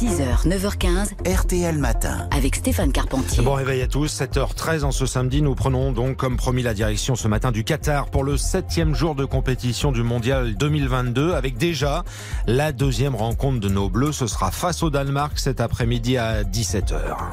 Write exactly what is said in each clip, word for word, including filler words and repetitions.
six heures, neuf heures quinze, R T L Matin. Avec Stéphane Carpentier. Bon réveil à tous, sept heures treize en ce samedi. Nous prenons donc comme promis la direction ce matin du Qatar pour le septième jour de compétition du Mondial deux mille vingt-deux, avec déjà la deuxième rencontre de nos Bleus. Ce sera face au Danemark cet après-midi à dix-sept heures.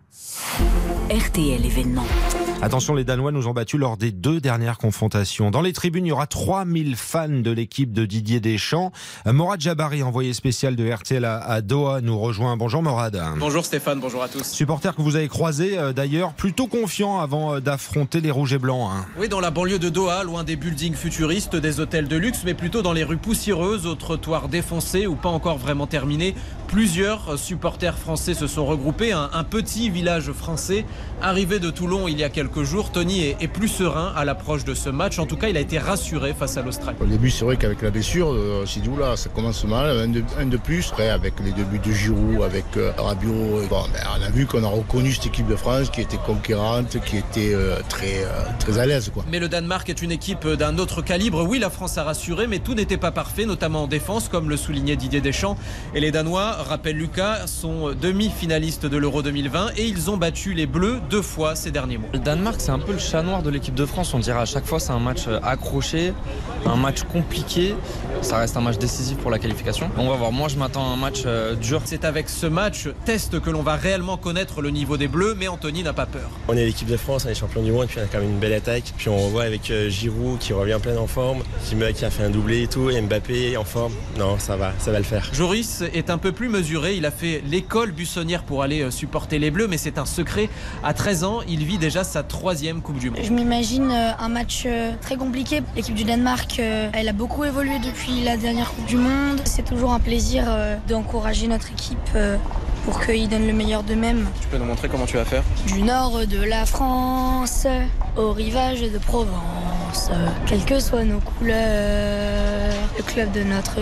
R T L événement. Attention, les Danois nous ont battus lors des deux dernières confrontations. Dans les tribunes, il y aura trois mille fans de l'équipe de Didier Deschamps. Morad Jabari, envoyé spécial de R T L à, à Doha, nous rejoint. Bonjour Morad. Bonjour Stéphane, bonjour à tous. Supporter que vous avez croisé euh, d'ailleurs, plutôt confiant avant euh, d'affronter les Rouges et Blancs. Hein. Oui, dans la banlieue de Doha, loin des buildings futuristes, des hôtels de luxe, mais plutôt dans les rues poussiéreuses, aux trottoirs défoncés ou pas encore vraiment terminés. Plusieurs supporters français se sont regroupés. Un, un petit village français arrivé de Toulon il y a quelques jours. Tony est, est plus serein à l'approche de ce match. En tout cas, il a été rassuré face à l'Australie. Au début, c'est vrai qu'avec la blessure, euh, on s'est dit, oula, ça commence mal, un de, un de plus. Après, avec les deux buts de Giroud, avec euh, Rabiot, euh, bon, ben, on a vu qu'on a reconnu cette équipe de France qui était conquérante, qui était euh, très, euh, très à l'aise, quoi. Mais le Danemark est une équipe d'un autre calibre. Oui, la France a rassuré, mais tout n'était pas parfait, notamment en défense, comme le soulignait Didier Deschamps. Et les Danois, rappelle Lucas, sont demi-finalistes de l'Euro deux mille vingt et ils ont battu les Bleus deux fois ces derniers mois. Le Danemark, c'est un peu le chat noir de l'équipe de France. On dirait à chaque fois, c'est un match accroché, un match compliqué. Ça reste un match décisif pour la qualification. On va voir. Moi, je m'attends à un match euh, dur. C'est avec ce match test que l'on va réellement connaître le niveau des Bleus, mais Anthony n'a pas peur. On est l'équipe de France, on est champion du monde, et puis on a quand même une belle attaque. Puis on voit avec euh, Giroud qui revient plein en forme, qui a fait un doublé et tout, et Mbappé en forme. Non, ça va, ça va le faire. Joris est un peu plus mesuré. Il a fait l'école buissonnière pour aller supporter les Bleus, mais c'est un secret. À treize ans, il vit déjà sa troisième Coupe du Monde. Je m'imagine un match très compliqué. L'équipe du Danemark, elle a beaucoup évolué depuis la dernière Coupe du Monde. C'est toujours un plaisir d'encourager notre équipe pour qu'ils donnent le meilleur d'eux-mêmes. Tu peux nous montrer comment tu vas faire ? Du nord de la France au rivage de Provence, quelles que soient nos couleurs, le club de notre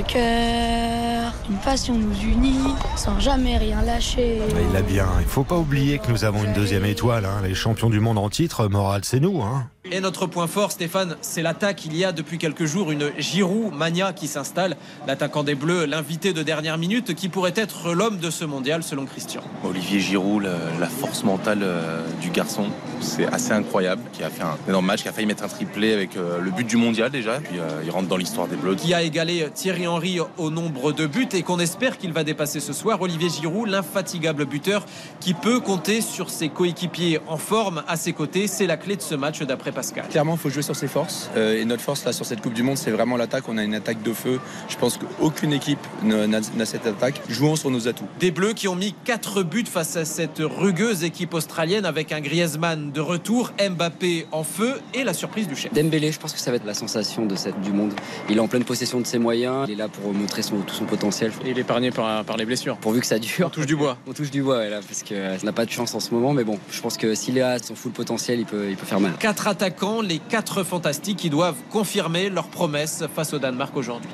cœur, une passion nous unit, sans jamais rien lâcher. Il l'a bien. Il ne faut pas oublier que nous avons une deuxième étoile. Hein. Les champions du monde en titre, Morad, c'est nous. Hein. Et notre point fort, Stéphane, c'est l'attaque. Il y a depuis quelques jours une Giroud mania qui s'installe. L'attaquant des Bleus, l'invité de dernière minute, qui pourrait être l'homme de ce mondial, selon Christian. Olivier Giroud, la force mentale du garçon, c'est assez incroyable. Qui a fait un énorme match, qui a failli mettre un triplé avec le but du mondial déjà. Puis il rentre dans l'histoire des Bleus. Qui a égalé Thierry Henry au nombre de buts et qu'on espère qu'il va dépasser ce soir. Olivier Giroud, l'infatigable buteur, qui peut compter sur ses coéquipiers en forme à ses côtés. C'est la clé de ce match d'après Pascal. Clairement, il faut jouer sur ses forces. Euh, et notre force là sur cette Coupe du Monde, c'est vraiment l'attaque. On a une attaque de feu. Je pense qu'aucune équipe n'a, n'a cette attaque. Jouons sur nos atouts. Des Bleus qui ont mis quatre buts face à cette rugueuse équipe australienne avec un Griezmann de retour, Mbappé en feu et la surprise du chef. Dembélé, je pense que ça va être la sensation de cette du monde. Il est en pleine possession de ses moyens. Il est là pour montrer son, tout son potentiel. Et il est épargné par, par les blessures. Pourvu que ça dure. On touche du bois. On touche du bois, ouais, là, parce qu'on n'a pas de chance en ce moment. Mais bon, je pense que s'il est à son full potentiel, il peut, il peut faire mal. Quatre attaquants, les quatre fantastiques qui doivent confirmer leurs promesses face au Danemark aujourd'hui.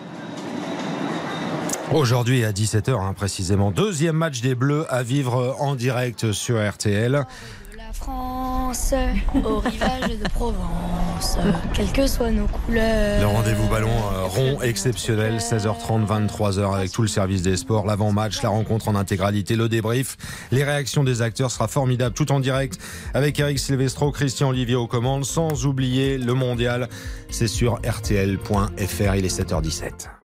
Aujourd'hui à dix-sept heures hein, précisément, deuxième match des Bleus à vivre en direct sur R T L. La France au rivage de Provence, quelles que soient nos couleurs. Le rendez-vous ballon euh, rond exceptionnel, seize heures trente, vingt-trois heures avec tout le service des sports, l'avant-match, la rencontre en intégralité, le débrief, les réactions des acteurs sera formidable, tout en direct avec Eric Silvestro, Christian Olivier aux commandes, sans oublier le mondial, c'est sur R T L point F R, il est sept heures dix-sept.